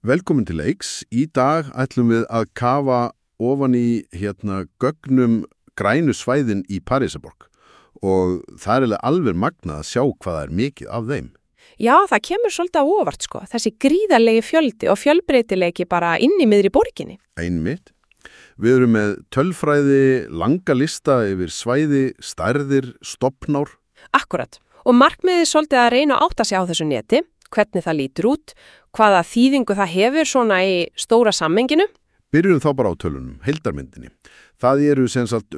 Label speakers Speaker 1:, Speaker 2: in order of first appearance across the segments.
Speaker 1: Velkomin til leiks. Í dag ætlum við að kafa ofan í gögnum grænu svæðin í Parísarborg og það er alveg magnað að sjá hvað er mikið af þeim.
Speaker 2: Já, það kemur svolítið á óvart þessi gríðarlegi fjöldi og fjölbreytileiki bara inn í miðri borginni.
Speaker 1: Einmitt. Við erum með tölfræði, langa lista yfir svæði, stærðir, stofnár.
Speaker 2: Akkurat. Og markmiðið svolítið að reyna að átta sig á þessu neti, hvernig það lítur út, hvaða þýðingu það hefur svona í stóra sammenginu.
Speaker 1: Byrjum þá bara á tölunum, heildarmyndinni. Það eru sem sagt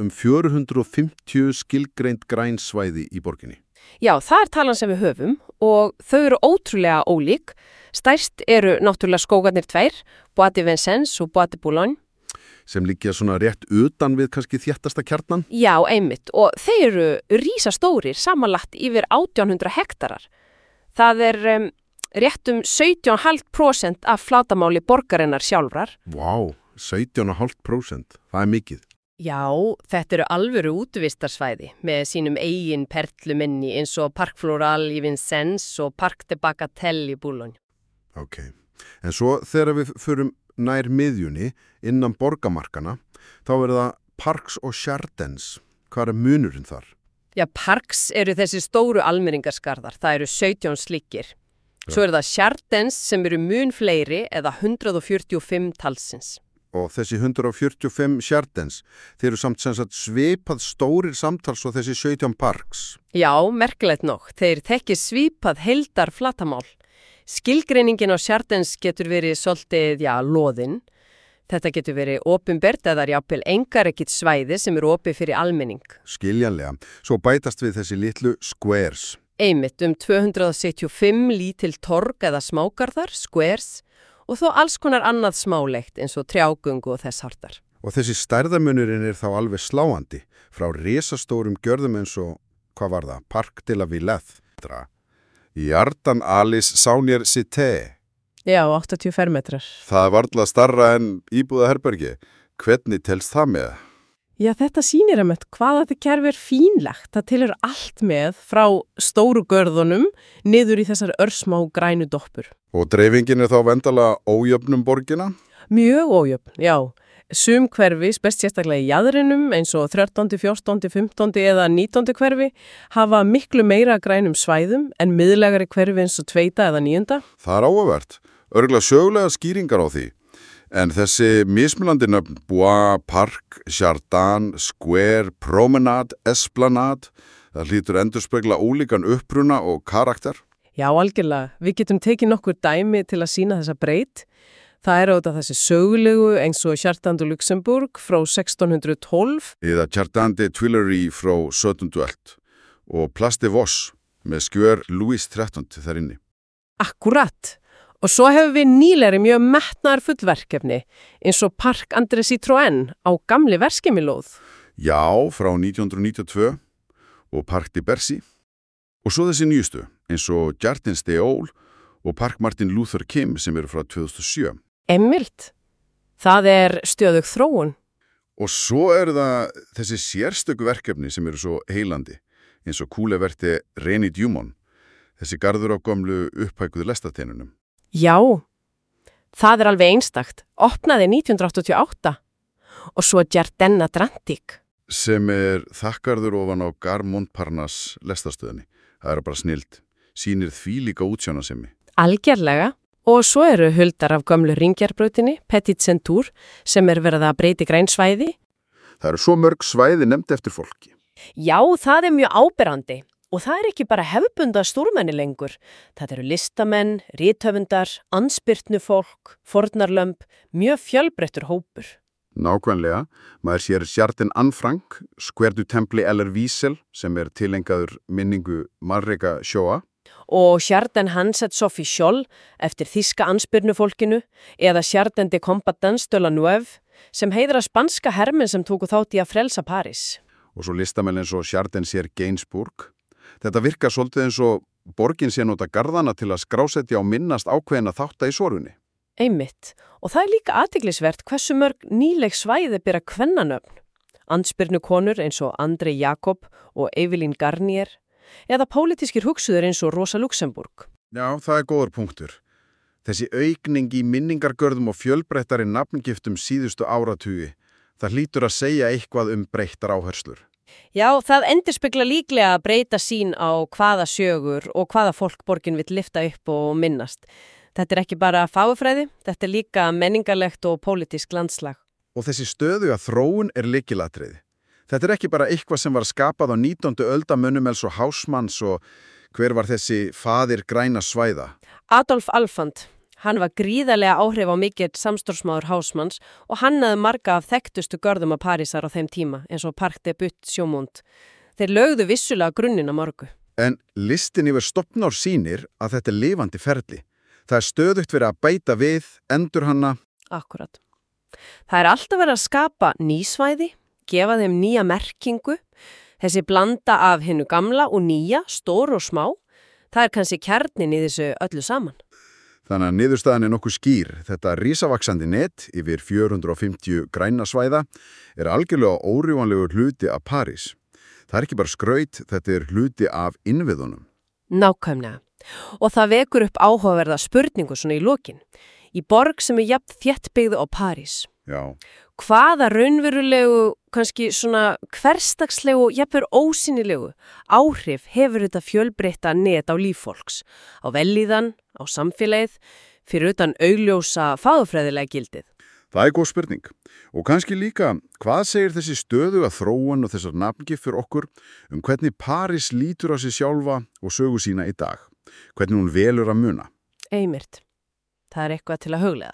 Speaker 1: 450 skilgreind græn svæði í borginni.
Speaker 2: Já, það er talan sem við höfum og þau eru ótrúlega ólík. Stærst eru náttúrulega skógarnir tveir, Bois de Vincennes og Bois de Boulogne.
Speaker 1: Sem liggja svona rétt utan við kannski þéttasta kjarnan?
Speaker 2: Já, einmitt. Og þeir eru rísastórir, samanlagt yfir 1800 hektarar. Það er rétt 17,5% af flátamáli borgarinnar sjálfrar.
Speaker 1: Vá, 17,5%. Það er mikið.
Speaker 2: Já, þetta eru alvöru útivistarsvæði með sínum eigin perluminni eins og Parc Floral í Vincennes og Parc de Bagatelle í Boulogne.
Speaker 1: Ok, en svo þegar við förum nær miðjunni innan borgamarkana, þá er það Parcs og Jardins. Hvað er munurinn þar?
Speaker 2: Já, parks eru þessi stóru almenningarskarðar, það eru 17 slíkir. Svo er það Jardins sem eru mun fleiri eða 145 talsins.
Speaker 1: Og þessi 145 Jardins, þeir eru samt sem sagt svipað stórir samtals og þessi 17 parks.
Speaker 2: Já, merkilegt nokk, þeir tekki svipað heildar flatamál. Skilgreiningin á Jardins getur verið svolítið, loðinn. Þetta getur verið opinbert eða jafnvel engarekitt svæði sem eru opið fyrir almenning.
Speaker 1: Skiljanlega. Svo bætast við þessi litlu squares.
Speaker 2: Einmitt 275 lítil torg eða smágarðar, squares, og þó alls konar annað smálegt eins og trjágöngu og þess hartar.
Speaker 1: Og þessi stærðamunurinn er þá alveg sláandi, frá risastórum gjörðum eins og, hvað var það, Parc de la Villette. Jardin Alice Saunier Cité.
Speaker 2: Já, 80 fermetrar.
Speaker 1: Það er varla starra en íbúðaherbergi. Hvernig telst það með?
Speaker 2: Já, þetta sýnir hvað þetta kerfi er fínlegt. Það tilur allt með frá stóru görðunum niður í þessar örsmá grænu doppur.
Speaker 1: Og dreifingin er þá vendalega ójöfnum borgina?
Speaker 2: Mjög ójöfn, já. Sum hverfi, best sérstaklega í jaðrinum, eins og 13., 14., 15. eða 19. hverfi, hafa miklu meira grænum svæðum en miðlægari hverfi eins og 2. eða 9.
Speaker 1: Það er áhugavert. Örugglega sögulega skýringar á því. En þessi mismunandi nöfn, Bois, Parc, Jardin, Square, Promenade, Esplanade, það hlýtur endurspegla ólíkan uppruna og karakter.
Speaker 2: Já, algjörlega. Við getum tekið nokkur dæmi til að sýna þessa breytt. Það er auðvitað þessi sögulegu eins og Jardin de Luxembourg frá 1612.
Speaker 1: Eða Jardin de Tuileries frá 1712 og Place de Vos með skjör Louis XIII þar inni.
Speaker 2: Akkurat. Og svo hefur við nýlega mjög metnaðar fullverkefni eins og Parc André Citroën á gamli verskemilóð.
Speaker 1: Já, frá 1992 og Parc de Bercy. Og svo þessi nýjustu eins og Jardins des Halles og Parc Martin Luther King sem eru frá 2007.
Speaker 2: Emmilt. Það er stöðug þróun.
Speaker 1: Og svo eru það þessi sérstöku verkefni sem eru svo heilandi eins og kúleverti René Dumont, þessi garður á gömlu upphækuðu lestateinunum.
Speaker 2: Já, það er alveg einstakt. Opnaði 1988 og svo Jardin Atlantic.
Speaker 1: Sem er þakkarður ofan á Gare Montparnasse lestastöðinni. Það er bara snilt. Sýnir því líka útsjónasemi.
Speaker 2: Algerlega. Og svo eru huldar af gömlu ringjarbrautinni, Petit Centur, sem er verið að breyti grænsvæði.
Speaker 1: Það eru svo mörg svæði nefnd eftir fólki.
Speaker 2: Já, það er mjög áberandi. Og það er ekki bara hefðbunda stórmenni lengur. Það eru listamenn, rithöfundar, andspyrnufólk, fórnarlömb, mjög fjölbreyttur hópur.
Speaker 1: Nákvæmlega. Maður sér Jardin Anne Frank, Square du Temple eller Wiesel, sem er tilengaður minningu Marrega Shoah.
Speaker 2: Og Jardin Hanset Sophie Scholl eftir þýska andspyrnufólkinu eða Jardin de Combatants de la Neuve sem heiðra spanska hermenn sem tóku þátt í að frelsa París.
Speaker 1: Og svo listamenn eins og Jardin sér Gainsbourg. Þetta virkar svolítið eins og borgin sé nota garðana til að skrásetja og minnast ákveðina þátta í sorgunni.
Speaker 2: Einmitt. Og það er líka athyglisvert hversu mörg nýleg svæði bera kvennanöfn. Andspyrnukonur eins og André Jacob og Evelyn Garnier eða pólitískir hugsuður eins og Rosa Luxemburg.
Speaker 1: Já, það er góður punktur. Þessi aukning í minningargörðum og fjölbreyttari nafngiftum síðustu áratugi, það hlýtur að segja eitthvað breyttar áherslur.
Speaker 2: Já, það endurspeglar líklega að breyta sín á hvaða sögur og hvaða fólk borgin vill lyfta upp og minnast. Þetta ekki bara fagurfræði, þetta líka menningarlegt og pólitísk landslag.
Speaker 1: Og þessi stöðuga þróun lykilatriði. Þetta ekki bara eitthvað sem var skapað á 19. öld af mönnum eins og Hausmanns og hver var þessi faðir græna svæða?
Speaker 2: Adolf Alfand. Hann var gríðarlega áhrifamikill samstarfsmaður Hausmanns og hannaði marga af þekktustu görðum af Parísar á þeim tíma, eins og Parc des Buttes-Chaumont. Þeir lögðu vissulega grunninn á mörgu.
Speaker 1: En listin yfir stofnár sýnir að þetta lifandi ferli. Það stöðugt verið að bæta við, endurhanna.
Speaker 2: Akkurat. Það alltaf verið að skapa nýsvæði, gefa þeim nýja merkingu. Þessi blanda af hinnu gamla og nýja, stór og smá, það kannski kjarnin í þessu öllu saman.
Speaker 1: Þannig að niðurstaðan nokkuð skýr. Þetta risavaxandi net yfir 450 græna svæða algjörlega órjúvanlegur hluti af París. Það ekki bara skraut, þetta hluti af innviðunum.
Speaker 2: Nákvæmlega. Og það vekur upp áhugaverða spurningu svona í lokin. Í borg sem jafn þéttbyggð á París.
Speaker 1: Já.
Speaker 2: Hvaða raunverulegu, kannski svona hversdagslegu, jafnvel ósýnilegu áhrif hefur þetta fjölbreytta net á líf fólks, á vellíðan, á samfélagið, fyrir utan augljósa fagurfræðilega gildið?
Speaker 1: Það góð spurning. Og kannski líka, hvað segir þessi stöðuga þróun og þessar nafngif fyrir okkur hvernig París lítur á sig sjálfa og sögu sína í dag? Hvernig hún velur að muna?
Speaker 2: Einmitt. Það eitthvað til að hugleiða.